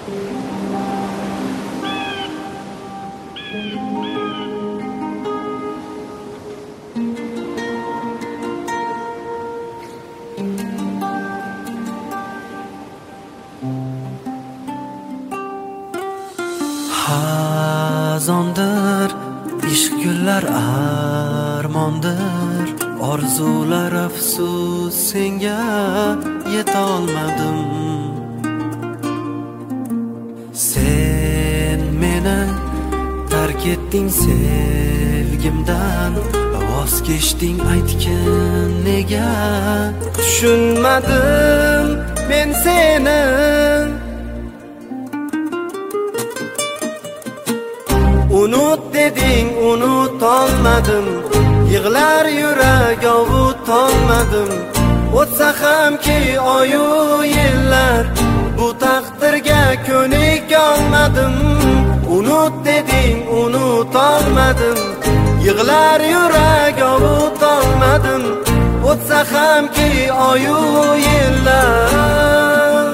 Hazondir, ishq gullar armondir, orzular afsus senga yetolmadim. Sen meni tark etding sevgimdan, voz kechding aytgin nega? Tushunmadim men seni. Unut deding, unutolmadim. Yig'lar yurak ovutolmadim. O'tsa hamki oyu yillar, bu taqdirga ko'nikolmadim. Unut deding, unutolmadim. Yig'lar yurak ovutolmadim. O'tsa hamki oyu yillar,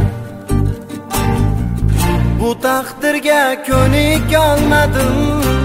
bu taqdirga ko'nikolmadim.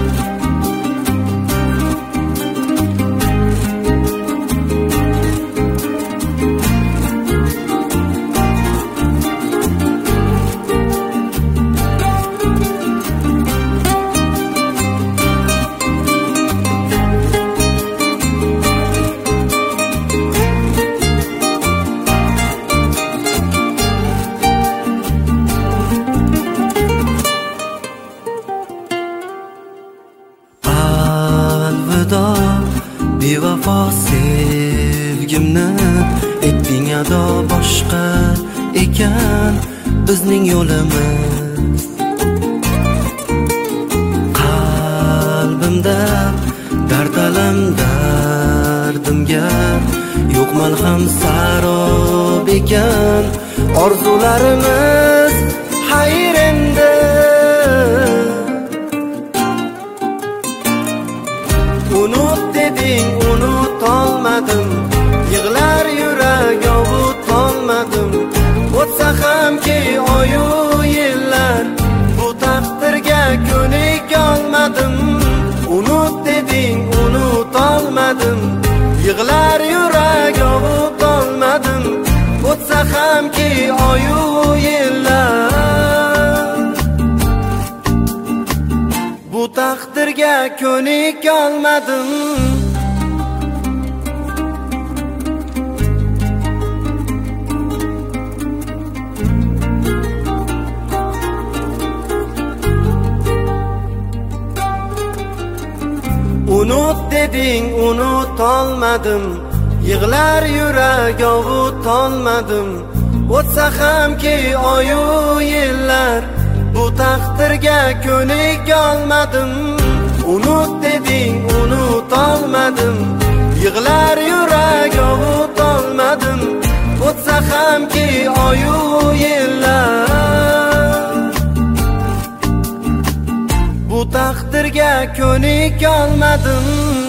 Bevafo sevgimni etding ado, boshqa ekan bizning yo'limiz. Qalbimda dard alam dardimga yo'q malham sarob ekan. Orzularimiz xayr endi. Unut deding, unutolmadim. Yig'lar yurak ovutolmadim. O'tsa hamki oyu yillar, bu taqdirga ko'nikolmadim. Unut deding, unutolmadim. Yig'lar yurak ovutolmadim. O'tsa hamki oyu yillar, bu taqdirga ko'nikolmadim. Unut deding, unutolmadim. Yig'lar yurak ovutolmadim. O'tsa hamki oyu yillar, bu taqdirga ko'nikolmadim. Unut deding, unutolmadim. Yig'lar yurak ovutolmadim. O'tsa hamki oyu yillar, bu taqdirga ko'nikolmadim.